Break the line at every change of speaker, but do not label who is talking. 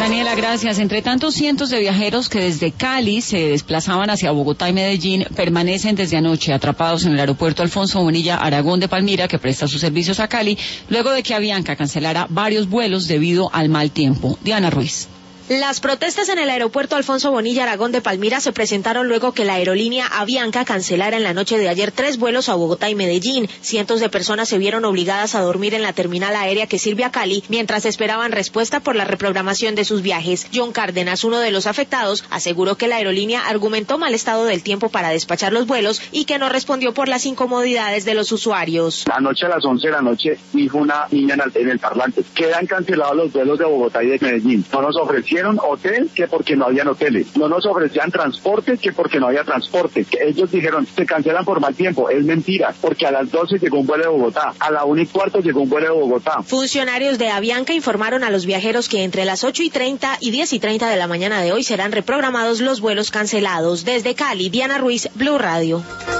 Daniela, gracias. Entre tanto, cientos de viajeros que desde Cali se desplazaban hacia Bogotá y Medellín permanecen desde anoche atrapados en el aeropuerto Alfonso Bonilla Aragón de Palmira, que presta sus servicios a Cali, luego de que Avianca cancelara varios vuelos debido al mal tiempo. Diana Ruiz.
Las protestas en el aeropuerto Alfonso Bonilla Aragón de Palmira se presentaron luego que la aerolínea Avianca cancelara en la noche de ayer 3 vuelos a Bogotá y Medellín. Cientos de personas se vieron obligadas a dormir en la terminal aérea que sirve a Cali mientras esperaban respuesta por la reprogramación de sus viajes. John Cárdenas, uno de los afectados, aseguró que la aerolínea argumentó mal estado del tiempo para despachar los vuelos y que no respondió por las incomodidades de los usuarios.
Anoche a las 11 de la noche dijo una niña en el parlante: quedan cancelados los vuelos de Bogotá y de Medellín. No nos ofrecieron hotel, que porque no habían hoteles. No nos ofrecían transporte, que porque no había transporte. Que ellos dijeron, se cancelan por mal tiempo. Es mentira, porque a las 12 llegó un vuelo de Bogotá, a la 1:15 llegó un vuelo de Bogotá.
Funcionarios de Avianca informaron a los viajeros que entre las 8:30 y 10:30 de la mañana de hoy serán reprogramados los vuelos cancelados. Desde Cali, Diana Ruiz, Blue Radio.